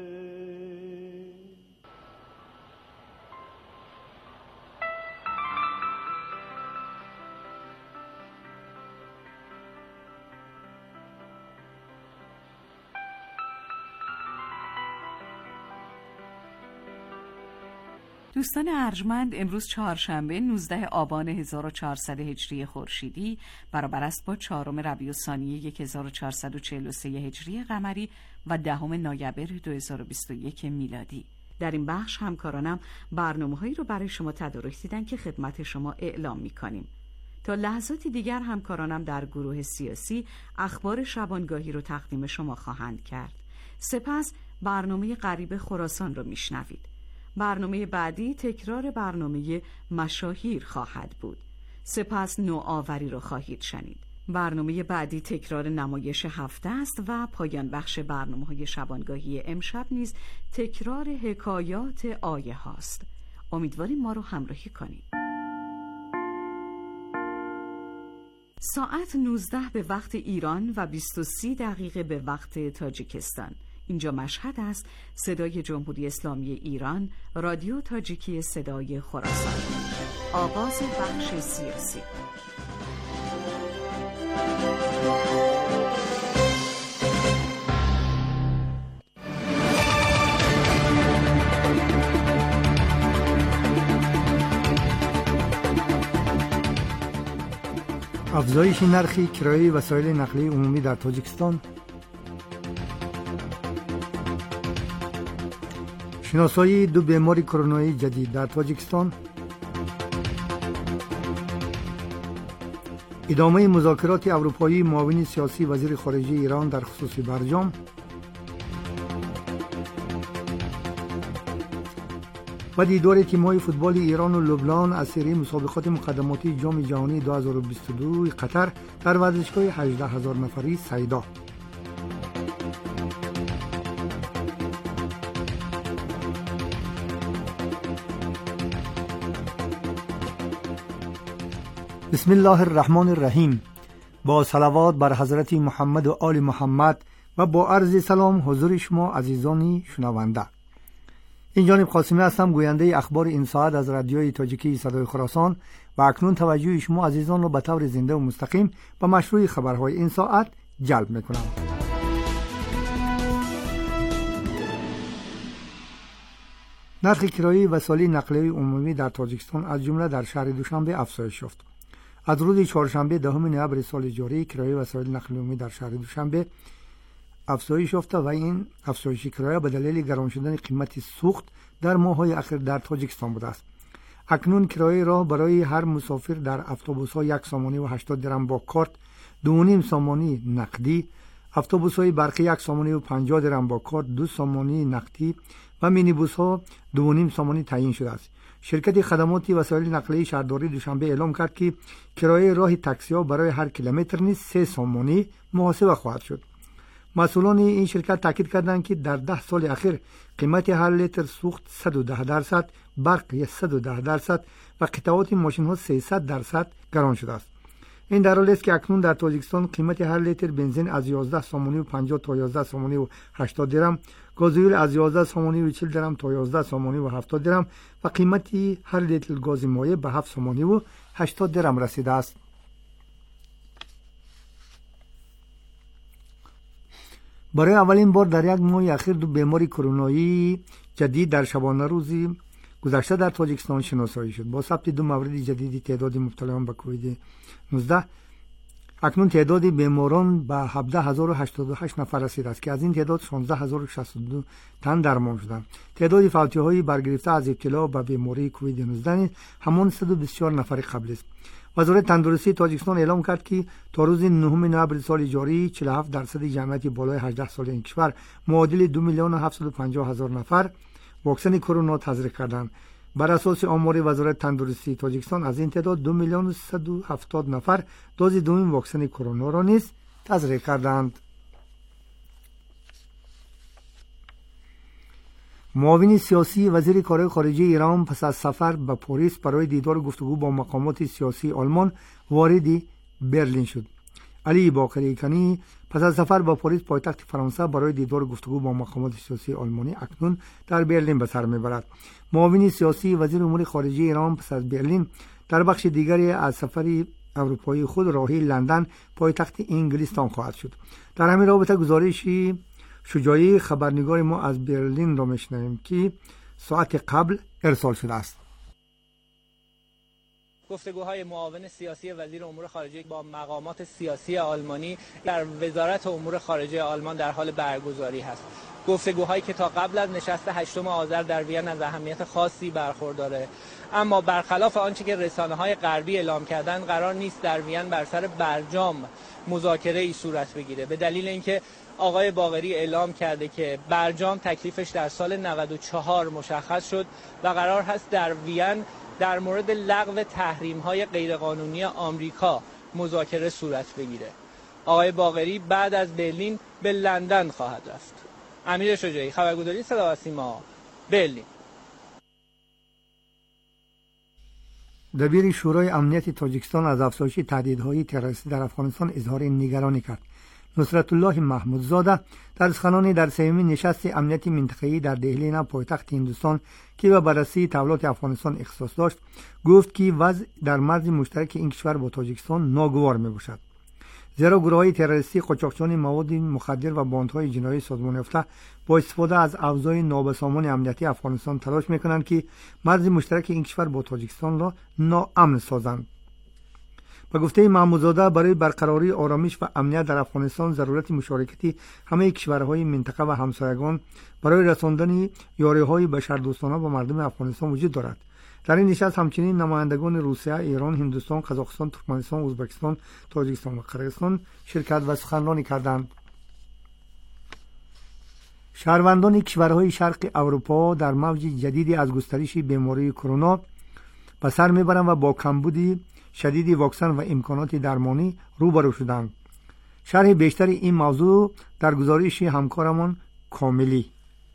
دوستان ارجمند، امروز چهارشنبه 19 آبان 1400 هجری خورشیدی برابر است با 4 ربیع الثانی 1443 هجری قمری و 10 نوامبر 2021 میلادی. در این بخش همکارانم برنامه‌هایی رو برای شما تدارک دیدن که خدمت شما اعلام می‌کنیم. تا لحظاتی دیگر همکارانم در گروه سیاسی اخبار شبانگاهی رو تقدیم شما خواهند کرد. سپس برنامه غریب خراسان رو میشنوید. برنامه بعدی تکرار برنامه مشاهیر خواهد بود. سپس نوآوری رو خواهید شنید. برنامه بعدی تکرار نمایش هفته است و پایان بخش برنامه‌های شبانگاهی امشب نیز تکرار حکایات آیه هاست. امیدواریم ما رو همراهی کنید. ساعت 19 به وقت ایران و 23 دقیقه به وقت تاجیکستان. اینجا مشهد است. صدای جمهوری اسلامی ایران، رادیو تاجیکی صدای خراسان. آغاز بخش سیاسی. افزایش نرخ کرایه وسایل نقلیه عمومی در تاجیکستان، شناسایی 2 بیماری کرونایی جدید در تاجیکستان، ادامه مذاکرات اروپایی معاون سیاسی وزیر خارجه ایران در خصوص برجام، و دیدار تیم‌های فوتبال ایران و لبنان از سری مسابقات مقدماتی جام جهانی 2022 قطر در ورزشگاه 18,000 نفری سیدا. بسم الله الرحمن الرحیم. با صلوات بر حضرت محمد و آل محمد و با عرض سلام حضور شما عزیزانی شنونده. این جانب قاسمی هستم، گوینده اخبار این ساعت از رادیوی تاجیکی صدای خراسان و اکنون توجه شما عزیزان را به طور زنده و مستقیم به مشروع خبرهای این ساعت جلب میکنم. نرخ کرایه وسایل نقلیه عمومی در تاجیکستان از جمله در شهر دوشنبه افزایش یافت. از روز چهارشنبه 10 نوامبر سال جاری کرایه وسایل نقلیه عمومی در شهر دوشنبه افزایش یافته و این افزایش کرایه به دلیل گران شدن قیمت سوخت در ماه‌های اخیر در تاجیکستان بوده است. اکنون کرایه را برای هر مسافر در اتوبوس‌ها 1 سامانی و 80 درم با کارت، 2.5 سامانی نقدی، اتوبوس‌های برقی 1 سامانی و 50 درم با کارت، 2 سامانی نقدی و مینیبوس‌ها 2.5 سامانی تعیین شده است. شرکت خدمات وسایل نقلیه شهرداری دوشنبه اعلام کرد که کرایه راه تاکسی‌ها برای هر کیلومتر نیز 3 سامانی محاسبه خواهد شد. مسئولان این شرکت تاکید کردند که در 10 سال اخیر قیمت هر لیتر سوخت 110%، برق 110% و قطعات ماشین‌ها 300% گران شده است. این در حالی است که اکنون در تاجیکستان قیمت هر لیتر بنزین از 11 سامانی و 50 تا 11 سامانی و 80 درم، گازوئیل از 11 سامانی و 40 درم تا 11 سامانی و 70 درم و قیمت هر لیتر گاز مایع به 7 سامانی و 80 درم رسیده است. برای اولین بار در یک ماه اخیر دو بیماری کرونایی جدید در شبانه روزی گذشته در تاجیکستان شناسایی شد. با ثبت دو مورد جدید تعداد مبتلایان به کووید 19 اکنون تعداد بیماران به 17088 نفر رسیده است که از این تعداد 16062 تن درمان شدند. تعداد فوتی‌های برگرفته از ابتلا به بیماری کووید 19 همان 124 نفر قبل است. وزارت تندرستی تاجیکستان اعلام کرد که تا روز 9 نوامبر سال جاری 47% جمعیت بالای 18 سال این کشور معادل 2,750,000 نفر واکسن کرونا تزریق کردند. بر اساس آمار وزارت تندرستی تاجیکستان از این تعداد 2,170,000 نفر دوز دوم واکسن کرونا را نیز تزریق کردند. معاون سیاسی وزیر کارهای خارجه ایران پس از سفر به پاریس برای دیدار و گفتگو با مقامات سیاسی آلمان وارد برلین شد. علی باقری کنی پس از سفر به پاریس پایتخت فرانسه برای دیدار و گفتگو با مقامات سیاسی آلمانی اکنون در برلین به سر میبرد. معاون سیاسی وزیر امور خارجه ایران پس از برلین در بخش دیگری از سفر اروپایی خود راهی لندن پایتخت انگلستان خواهد شد. در همین رابطه گزارشی شجاعی خبرنگار ما از برلین را میشنویم که ساعت قبل ارسال شده است. گفتگوهای معاون سیاسی وزیر امور خارجه با مقامات سیاسی آلمانی در وزارت امور خارجه آلمان در حال برگزاری است. گفتگوهایی که تا قبل از نشست 8 آذر در وین از اهمیت خاصی برخورداره، اما برخلاف آنچه که رسانه‌های غربی اعلام کردند قرار نیست در وین بر سر برجام مذاکره ای صورت بگیره، به دلیل اینکه آقای باقری اعلام کرده که برجام تکلیفش در سال 94 مشخص شد و قرار هست در وین در مورد لغو تحریم‌های غیرقانونی آمریکا مذاکره صورت بگیره. آقای باقری بعد از برلین به لندن خواهد رفت. امیر شجاعی، خبرگزاری صدا و سیما، برلین. دبیر شورای امنیت تاجیکستان از افزایش تهدیدهای تروریستی در افغانستان اظهار نگرانی کرد. نصرت الله محمودزاده در سخنانی در سومین نشست امنیت منطقه‌ای در دهلی پایتخت هندوستان که به بررسی تحولات افغانستان اختصاص داشت گفت که وضع در مرز مشترک این کشور با تاجیکستان ناگوار میباشد، زیرا گروه‌های تروریستی، قاچاقچیان مواد مخدر و باندهای جنایی سازمان یافته با استفاده از ابزارهای نابسامان امنیتی افغانستان تلاش میکنند که مرز مشترک این کشور با تاجیکستان را ناامن سازند. به گفته محمودزاده برای برقراری آرامش و امنیت در افغانستان ضرورت مشارکت همه کشورهای منطقه و همسایگان برای رساندن یاریهای بشردوستانه به مردم افغانستان وجود دارد. در این نشست همچنین نمایندگان روسیه، ایران، هندوستان، قزاقستان، ترکمنستان، ازبکستان، تاجیکستان و قرقیزستان شرکت و سخنرانی کردند. شهروندان کشورهای شرق اروپا در موج جدیدی از گسترش بیماری کرونا به سر میبرند و با کمبود شدید واکسن و امکانات درمانی روبرو شدند. شرح بیشتر این موضوع در گزارش همکارمان کاملی.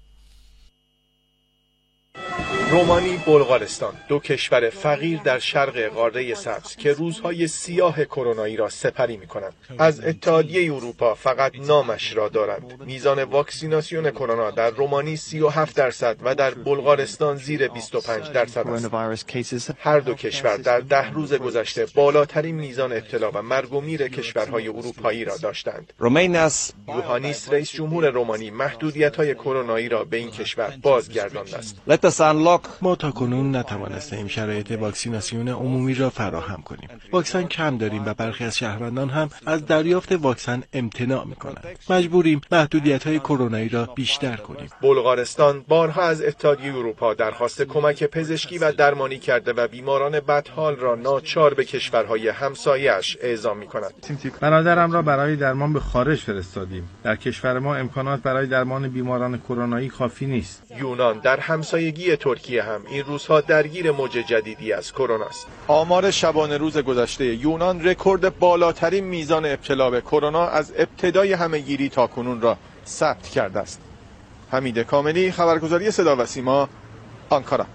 رومانی، بلغارستان، دو کشور فقیر در شرق قاره سبز که روزهای سیاه کرونایی را سپری می‌کنند. از اتحادیه اروپا فقط نامش را دارند. میزان واکسیناسیون کرونا در رومانی 37% و در بلغارستان زیر 25% است. هر دو کشور در 10 روز گذشته بالاترین میزان ابتلا و مرگ و میر کشورهای اروپایی را داشتند. یوهانیس رئیس جمهور رومانی محدودیت‌های کرونایی را به این کشور بازگردانده است. ما تاکنون نتوانستیم شرایط واکسیناسیون عمومی را فراهم کنیم. واکسن کم داریم و برخی از شهروندان هم از دریافت واکسن امتناع می‌کنند. مجبوریم محدودیت‌های کرونایی را بیشتر کنیم. بلغارستان بارها از اتحادیه اروپا درخواست کمک پزشکی و درمانی کرده و بیماران بدحال را ناچار به کشورهای همسایه‌اش اعزام می‌کند. برادرم را برای درمان به خارج فرستادیم. در کشور ما امکانات برای درمان بیماران کرونایی کافی نیست. یونان در همسایگی ترکیه هم این روزها درگیر موج جدیدی از کرونا است. آمار شبانه روز گذشته یونان رکورد بالاترین میزان ابتلا به کرونا از ابتدای همه‌گیری تاکنون را ثبت کرده است. حمید کاملی، خبرگزاری صدا و سیما، آنکارا.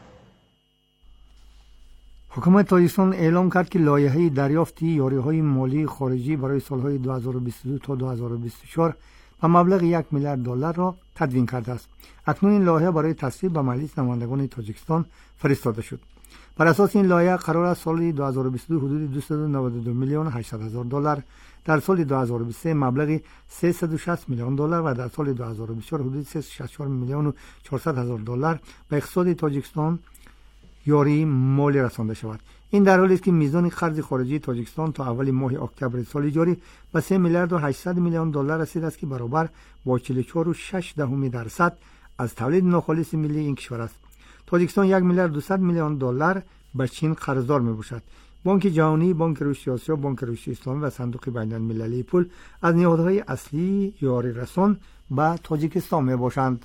حکومت تاجیکستان اعلام کرد که لایحه دریافت یاریهای مالی خارجی برای سالهای 2022 تا 2024 و مبلغ $1 میلیارد را تدوین کرده است. اکنون این لایحه برای تصویب به مجلس نمایندگان تاجیکستان فرستاده شد. بر اساس این لایحه قرار است سال 2022 حدود 292 میلیون 800 هزار دلار، در سال 2023 مبلغ 360 میلیون دلار و در سال 2024 حدود 364 میلیون و 400 هزار دلار به اقتصاد تاجیکستان یاری مالی رسانده شود. این در حالی است که میزان قرض خارجی تاجیکستان تا اول ماه اکتبر سال جاری به 3 میلیارد و 800 میلیون دلار رسیده است که برابر با 44.6% از تولید ناخالص ملی این کشور است. تاجیکستان 1 میلیارد 200 میلیون دلار به چین قرضدار می باشد. بانک جهانی، بانک رشد آسیا، بانک رشد اسلامی و صندوق بین المللی پول از نهادهای اصلی یاری رسان به تاجیکستان می باشند.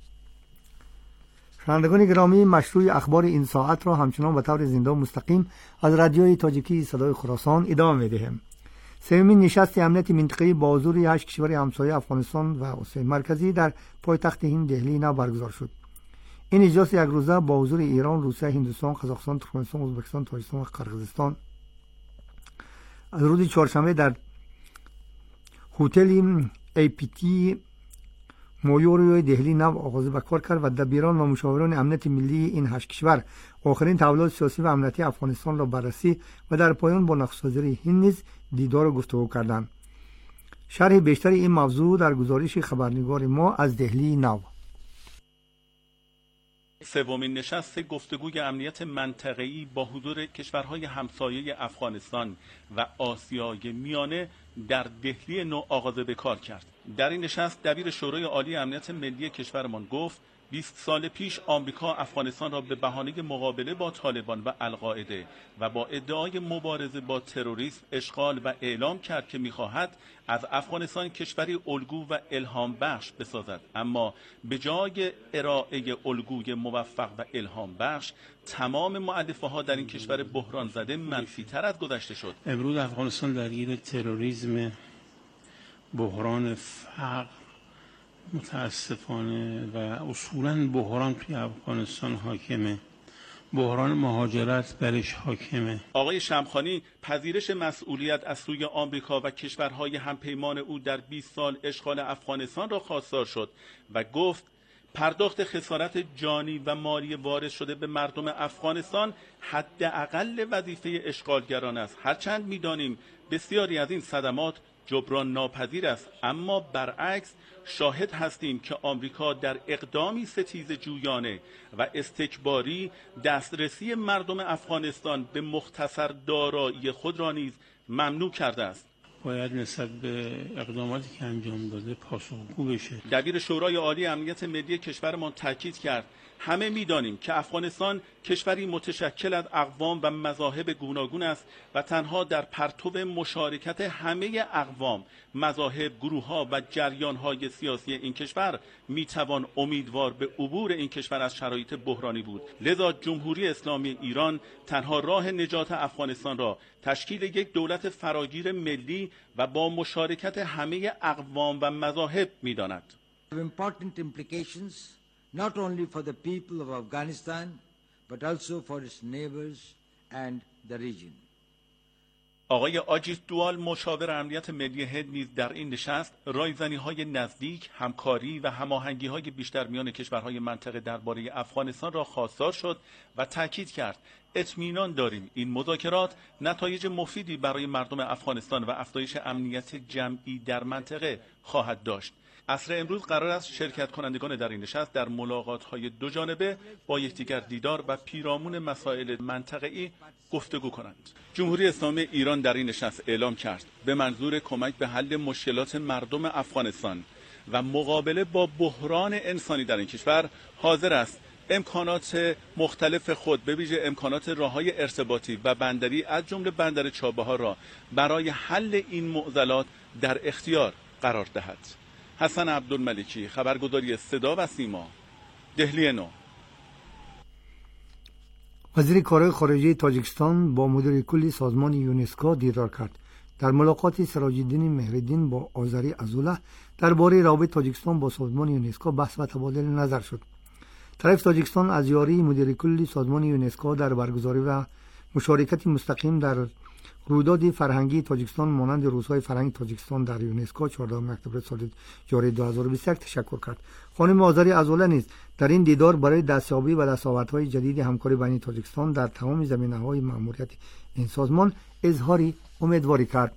شنوندگان گرامی، مشروع اخبار این ساعت را همچنان به طور زنده و مستقیم از رادیوی تاجیکی صدای خراسان ادامه می‌دهیم. سومین نشست امنیت منطقه‌ای با حضور 8 کشور همسایه افغانستان و آسیای مرکزی در پایتخت هند دهلی نو برگزار شد. این اجلاس یک روزه با حضور ایران، روسیه، هندوستان، قزاقستان، ترکمنستان، ازبکستان، تاجیکستان و قرقیزستان از روز چهارشنبه در هتل APT مویوروی دهلی نو آغاز به کار کرد و دبیران و مشاوران امنیت ملی این 8 کشور آخرین تحولات سیاسی و امنیتی افغانستان را بررسی و در پایان با نخست وزیر هند نیز دیدار و گفتگو کردند. شرح بیشتر این موضوع در گزارش خبرنگار ما از دهلی نو. سومین نشست گفتگوی امنیت منطقه‌ای با حضور کشورهای همسایه افغانستان و آسیای میانه در دهلی نو آغاز به کار کرد. در این نشست دبیر شورای عالی امنیت ملی کشورمان گفت 20 سال پیش آمریکا افغانستان را به بهانه مقابله با طالبان و القاعده و با ادعای مبارزه با تروریسم اشغال و اعلام کرد که می‌خواهد از افغانستان کشوری الگو و الهام بخش بسازد، اما به جای ارائه الگوی موفق و الهام بخش تمام مؤلفه‌ها در این کشور بحران زده منفی‌تر از گذشته شد. امروز افغانستان درگیر تروریسم، بحران فقر متاسفانه و اصولاً بحران توی افغانستان حاکمه، بحران مهاجرت برش حاکمه. آقای شمخانی پذیرش مسئولیت از سوی آمریکا و کشورهای همپیمان او در 20 سال اشغال افغانستان را خواستار شد و گفت پرداخت خسارت جانی و مالی وارد شده به مردم افغانستان حداقل وظیفه اشغالگران است. هرچند می‌دانیم بسیاری از این صدمات جبران ناپذیر است، اما برعکس شاهد هستیم که آمریکا در اقدامی ستیز جویانه و استکباری دسترسی مردم افغانستان به مختصر دارایی خود را نیز ممنوع کرده است. باید نسبت به اقداماتی که انجام داده پاسخگو بشه. دبیر شورای عالی امنیت ملی کشورمان تاکید کرد همه می‌دانیم که افغانستان کشوری متشکل از اقوام و مذاهب گوناگون است و تنها در پرتو مشارکت همه اقوام، مذاهب، گروه‌ها و جریان‌های سیاسی این کشور می‌توان امیدوار به عبور این کشور از شرایط بحرانی بود. لذا جمهوری اسلامی ایران تنها راه نجات افغانستان را تشکیل یک دولت فراگیر ملی و با مشارکت همه اقوام و مذاهب می‌داند. Not only for the people of Afghanistan, but also for its neighbors and the region. آقای آجیت دوال مشاور امنیت ملی هند نیز در این نشست رایزنی‌های نزدیک، همکاری و هماهنگی‌های بیشتر میان کشورهای منطقه درباره افغانستان را خواستار شد و تاکید کرد اطمینان داریم این مذاکرات نتایج مفیدی برای مردم افغانستان و افزایش امنیت جمعی در منطقه خواهد داشت. عصر امروز قرار است شرکت کنندگان در این نشست در ملاقات‌های دو جانبه با یکدیگر دیدار و پیرامون مسائل منطقه‌ای گفتگو کنند. جمهوری اسلامی ایران در این نشست اعلام کرد به منظور کمک به حل مشکلات مردم افغانستان و مقابله با بحران انسانی در این کشور حاضر است امکانات مختلف خود به ویژه امکانات راه‌های ارتباطی و بندری از جمله بندر چابهار را برای حل این معضلات در اختیار قرار دهد. حسن عبدالملکی، خبرگزاری صدا و سیما، دهلی نو. وزیر کارهای خارجه تاجیکستان با مدیر کل سازمان یونسکو دیدار کرد. در ملاقات سراج الدین مهرالدین با آذری عزوله درباره روابط تاجیکستان با سازمان یونسکو بحث و تبادل نظر شد. طرف تاجیکستان از یاری مدیر کل سازمان یونسکو در برگزاری و مشارکت مستقیم در رویداد فرهنگی تاجیکستان مانند روزهای فرهنگ تاجیکستان در یونسکو 14 اکتبر سال جاری 2021 تشکر کرد. خانم آذری عزوله نیز در این دیدار برای دستیابی و دستاوردهای جدید همکاری بین تاجیکستان در تمام زمینه‌های مأموریت این سازمان اظهار امیدواری کرد.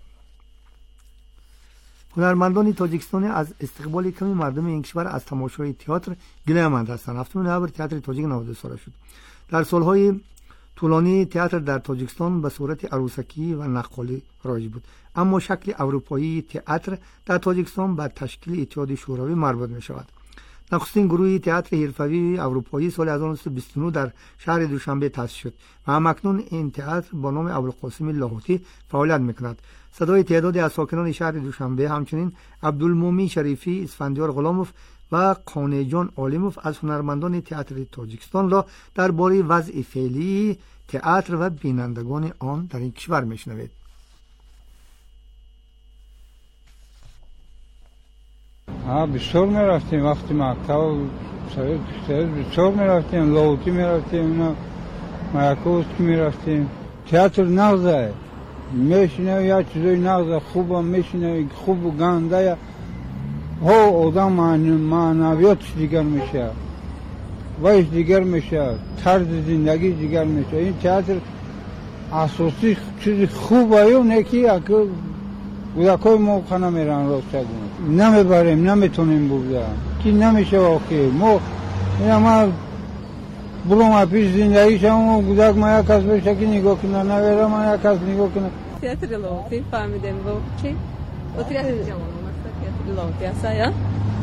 هنرمندان تاجیکستانی از استقبال کمی مردم این کشور از تماشای تئاتر گله‌مند هستند. 7 نوامبر تئاتر تاجیک 92 ساله شد. در سالهای طولانی تئاتر در تاجیکستان به صورت عروسکی و نقالی رایج بود، اما شکل اروپایی تئاتر در تاجیکستان به تشکیل اتحاد شوروی مربوط می شود. نخستین گروه تئاتر حرفه‌ای اروپایی سال 1929 در شهر دوشنبه تأسیس شد و همکنون این تئاتر با نام ابوالقاسم لاهوتی فعالیت می‌کند. صدای تعدادی از ساکنان شهر دوشنبه همچنین عبدالمومن شریفی، اسفندیار غلاموف و قانعجان عالموف از هنرمندان تئاتر تاجیکستان را درباره وضع فعلی تئاتر و بینندگان آن در این کشور میشنوید. بسیار میرفتیم وقتی مکتب بسیار میرفتیم، لاوتی میرفتیم، مایاکوسکی میرفتیم. تئاتر نغزه میشنوی یا چیزای نغزه خوب میشنوی، خوب و گنده ها آدم معنویاتش دیگر میشه، وایش دیگر میشه، طرز زندگی دیگر میشه. این تئاتر اساسی چیزی خوبه اونه که کودکای ما خانه میرن راستگون نمیبریم، نمیتونیم بودن که نمیشه واقعی. ما برو پیش زندگی شما کودک ما یک از بشه که نگاه کنه، نویره ما یک از نگاه کنه. تئاتر لاوتی فهمیدیم با که تئاتر لاوتی هسته یا؟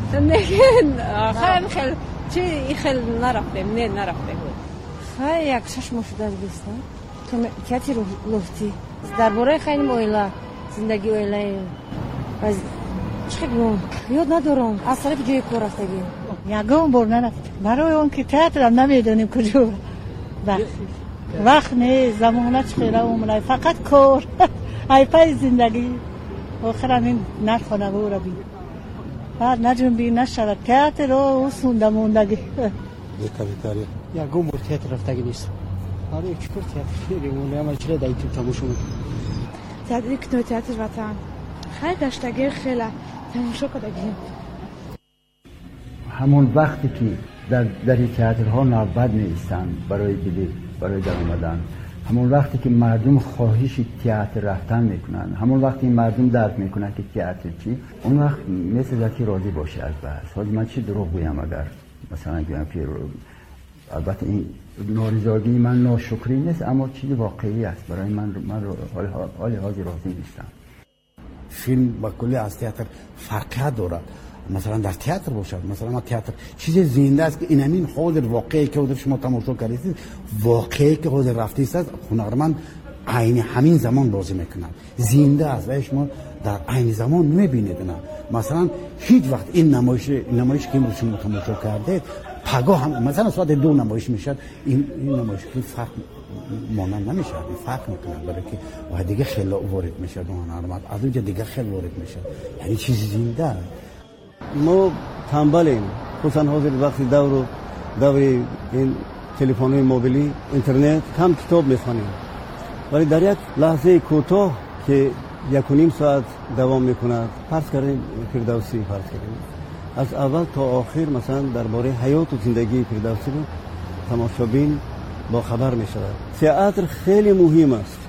خیلی چی خیلی نرفتیم، نه نرفتیم. خیلی یک شش ماه شده بیستم تئاتر لاوتی درباره خیلی مویلا زندگی اویله از چقدر یاد ندارم از طرف جای کار رفتگیم یکم بار نرفت برای اون که تئاتر هم نمیدونیم کجا وقت نه زمانه چخیره اومونه فقط کار ای پای زندگی آخر همین نرخانه رو بی بعد نجنبی نشود تئاتر رو سونده موندگی یکم بار تئاتر رفتگی نیست. آره چکر تئاتر خیلی مونه اما چرا در یوتیوب تماشا میکنم تئاتر کنو تئاتر وطن خیلی داشتگی خیلی تماشا کردیم. همون وقتی که در این تئاترها نوبت نیستن برای در اومدن، همون وقتی که مردم خواهش تئاتر رفتن میکنن، همون وقتی مردم درک میکنن که تئاتر چی، اون وقت مثل که راضی باشه از بحث. حالا من چی دروغ بگم اگر مثلا بگم که البته این نارضایتی من ناشکری نیست، اما چیزی واقعی است برای من حال حاضر راضی نیستم. فیلم با کلی از تئاتر فرق داره. مثلا در تئاتر باشد، مثلا تئاتر چیز زنده است که این همین حاضر واقعی که شما تماشا کردید، واقعی که حاضر رفتید است، هنرمند عین همین زمان بازی میکنن، زنده است و شما در عین زمان نمیبینید. نه مثلا هیچ وقت این نمایش که شما تماشا کردید پگاه هم مثلا ساعت 2 نمایش میشد، این نمایش که فرق مانند نمیشه، فرق میکنه برای که و دیگه خیلی وارد میشه هنرمند، از اونجا دیگه خیلی وارد میشه، یعنی چیز زنده. ما تنبلیم، خصوصا حاضر وقتی دور این تلفن‌های موبیلی اینترنت کم کتاب میخوانیم، ولی در یک لحظه کوتاه که 1.5 ساعت دوام میکند فرض کردیم فردوسی فرض کردیم از اول تا آخر مثلا درباره حیات و زندگی فردوسی رو تماشابین با خبر می شود. تئاتر خیلی مهم است.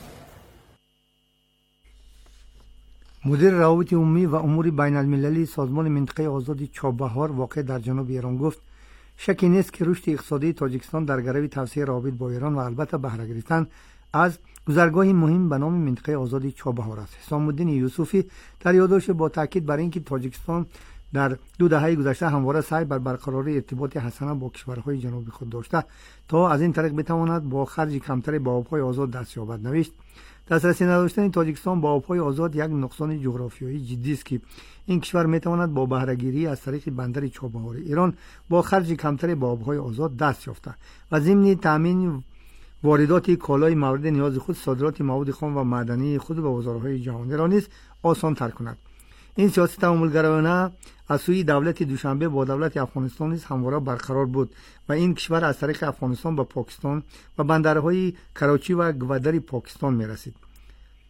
مدیر روابط عمومی و امور بین المللی سازمان منطقه آزاد چابهار واقع در جنوب ایران گفت شکی نیست که رشد اقتصادی تاجیکستان در گرو توسعه روابط با ایران و البته بهره گرفتن از گذرگاهی مهم به نام منطقه آزاد چابهار است. حسام الدین یوسفی در یادداشت با تاکید بر اینکه تاجیکستان در 2 دهه گذشته همواره سعی بر برقراری ارتباط حسنه با کشورهای جنوبی خود داشته تا از این طریق بتواند با خرج کمتری به آبهای آزاد دست یابد. نوشت دسترسی نداشتن تاجیکستان با آبهای آزاد یک نقصان جغرافیایی جدی است که این کشور میتواند با بهره‌گیری از طریق بندر چابهار ایران با خرج کمتری به آبهای آزاد دست یافته و ضمن تامین واردات کالای مورد نیاز خود صادرات مواد خام و معدنی خود به بازارهای جهانی را نیز آسان تر کند. این سیاست تعاملگرایانه از سوی دولت دوشنبه با دولت افغانستان نیز همواره برقرار بود و این کشور از طریق افغانستان به پاکستان و بندرهای کراچی و گودر پاکستان می رسید.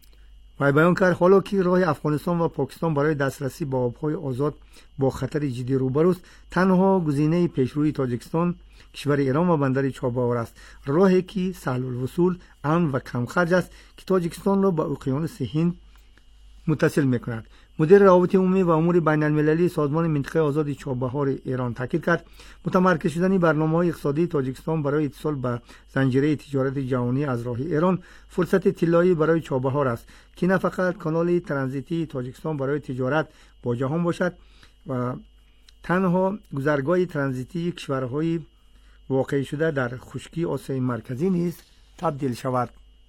و بیان کرد حالا که راه افغانستان و پاکستان برای دسترسی به آبهای آزاد با خطر جدی روبروست، تنها گزینه پیشروی تاجیکستان کشور ایران و بندر چابهار است، راهی که سهل الوصول، امن و کم خرج است که تاجیکستان را به اقیانوس هند متصل می‌کند. مدیر روابط عمومی و امور بین المللی سازمان منطقه آزاد چابهار ایران تاکید کرد متمرکز شدن برنامه‌های اقتصادی تاجیکستان برای اتصال به زنجیره تجارت جهانی از راه ایران فرصت طلایی برای چابهار است که نه فقط کانال ترانزیتی تاجیکستان برای تجارت با جهان باشد و تنها گذرگاه ترانزیتی کشورهای واقع شده در خشکی آسیای مرکزی نیز تبدیل شود.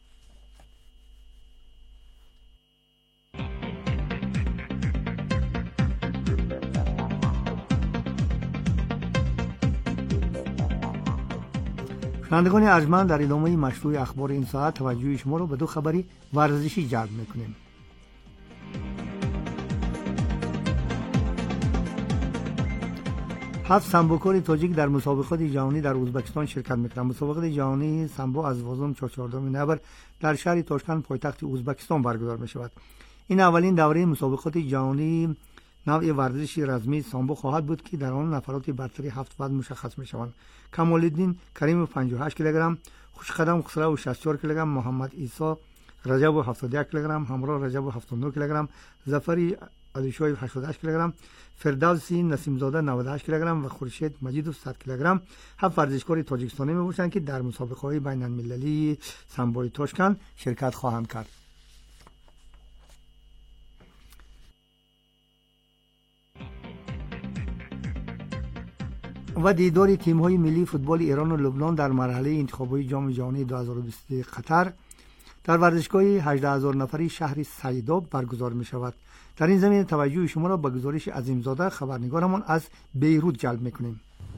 شنوندگان ارجمند، در ادامه مشروع اخبار این ساعت توجه شما را به دو خبری ورزشی جلب می‌کنیم. هفت سامبوکار تاجیک در مسابقات جهانی در ازبکستان شرکت می‌کنند. مسابقات جهانی سامبو از وزن 14 نوامبر در شهر تاشکند پایتخت ازبکستان برگزار می‌شود. این اولین دوره مسابقات جهانی نوع ورزشی رزمی سامبو خواهد بود که در آن نفرات برتری 7 وزن مشخص می‌شوند. کمال‌الدین کریم 58 کیلوگرم، خوشقدم خسرو 64 کیلوگرم، محمد عیسی رجب 71 کیلوگرم، همراه رجب 79 کیلوگرم، ظفری علیشوی 88 کیلوگرم، فردوسی نسیمزاده 98 کیلوگرم و خورشید مجید 100 کیلوگرم هفت ورزشکار تاجیکستانی میباشند که در مسابقه‌های بین‌المللی سامبوی تاشکند شرکت خواهند کرد. و دیدار تیم‌های ملی فوتبال ایران و لبنان در مرحله انتخابات جام جهانی 2022 قطر در ورزشگاه 18000 نفری شهر سیدا برگزار می‌شود. در این زمینه توجه شما را به گزارش عظیمزاده خبرنگارمان از بیروت جلب می‌کنیم.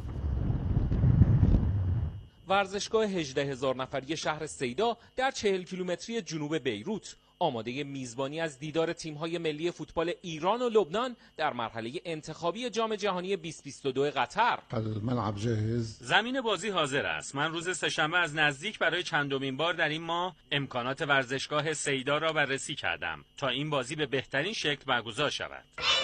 ورزشگاه 18000 نفری شهر سیدا در 40 کیلومتری جنوب بیروت آماده میزبانی از دیدار تیم‌های ملی فوتبال ایران و لبنان در مرحله انتخابی جام جهانی 2022 قطر. الملعب جاهز. زمین بازی حاضر است. من روز سه‌شنبه از نزدیک برای چندمین بار در این ماه امکانات ورزشگاه سیدا را بررسی کردم تا این بازی به بهترین شکل برگزار شود.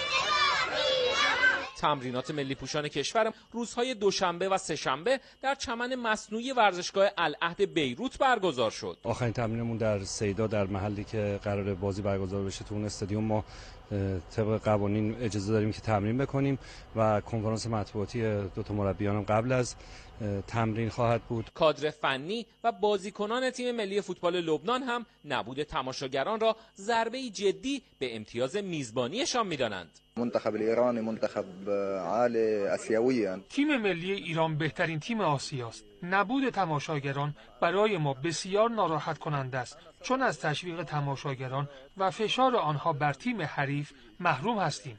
تمرینات ملی پوشان کشور روزهای دوشنبه و سه‌شنبه در چمن مصنوعی ورزشگاه العهد بیروت برگزار شد. آخرین تمرینمون در سیدا در محلی که قرار بازی برگزار بشه تو اون استادیوم ما طبق قوانین اجازه داریم که تمرین بکنیم و کنفرانس مطبوعاتی دو تا مربیانم قبل از تمرین خواهد بود. کادر فنی و بازیکنان تیم ملی فوتبال لبنان هم نبود تماشاگران را ضربه‌ای جدی به امتیاز میزبانیشان می‌دانند. منتخب ایرانی منتخب عالی آسیوی. تیم ملی ایران بهترین تیم آسیاست. نبود تماشاگران برای ما بسیار ناراحت کننده است، چون از تشویق تماشاگران و فشار آنها بر تیم حریف محروم هستیم.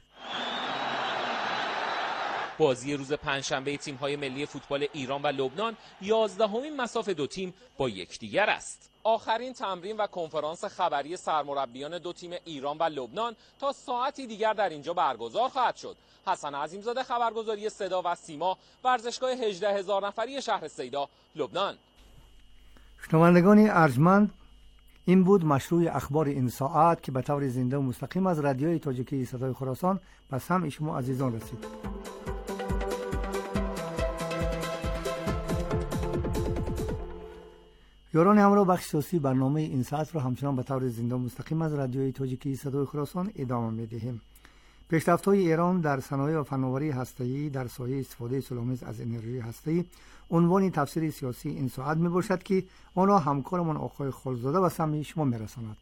بازی روز پنجشنبه تیم‌های ملی فوتبال ایران و لبنان 11مین مسافه دو تیم با یکدیگر است. آخرین تمرین و کنفرانس خبری سرمربیان دو تیم ایران و لبنان تا ساعتی دیگر در اینجا برگزار خواهد شد. حسن عظیمزاده، خبرگزاری صدا و سیما، ورزشگاه 18000 نفری شهر سیدا، لبنان. شنوندگان ارجمند، این بود مشروع اخبار این ساعت که به طور زنده و مستقیم از رادیوی تاجیکی صدای خراسان به سمع شما عزیزان رسید. یاران همراه بخش سیاسی برنامه این ساعت را همچنان به طور زنده و مستقیم از رادیوی تاجیکی صدای خراسان ادامه می‌دهیم. پیشرفت‌های ایران در صنایع و فناوری هسته‌ای در سایه استفاده صلح‌آمیز از انرژی هسته‌ای عنوان تفسیر سیاسی این ساعت می‌باشد که آن را همکارمان آقای خالزاده به سمع شما می‌رساند.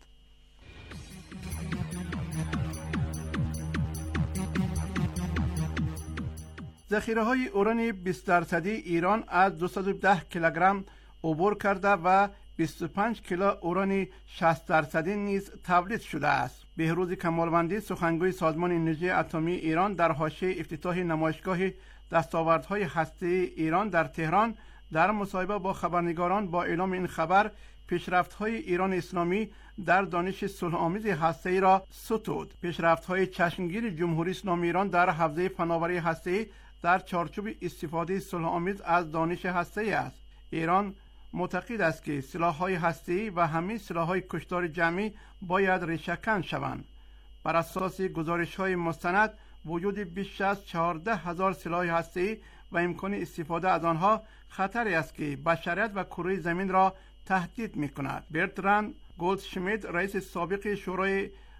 ذخیره‌های اوران 20% ایران از 210 کیلوگرم عبور کرده و 25 کیلو اوران 60% نیز تولید شده است. بهروز کمالوندی، سخنگوی سازمان انرژی اتمی ایران، در حاشیه افتتاح نمایشگاه دستاوردهای هسته‌ای ایران در تهران در مصاحبه با خبرنگاران با اعلام این خبر پیشرفت‌های ایران اسلامی در دانش صلح‌آمیز هسته‌ای را ستود. پیشرفت‌های چشمگیر جمهوری اسلامی ایران در حوزه فناوری هسته‌ای در چارچوب استفاده صلح‌آمیز از دانش هسته‌ای است. ایران معتقد است که سلاح‌های هسته‌ای و همه سلاح‌های کشتار جمعی باید ریشه‌کن شوند. بر اساس گزارش‌های مستند وجود بیش از 14,000 سلاح هسته‌ای و امکان استفاده از آنها خطری است که بشریت و کره زمین را تهدید می‌کند. برتراند گولدشمیت رئیس سابق شورای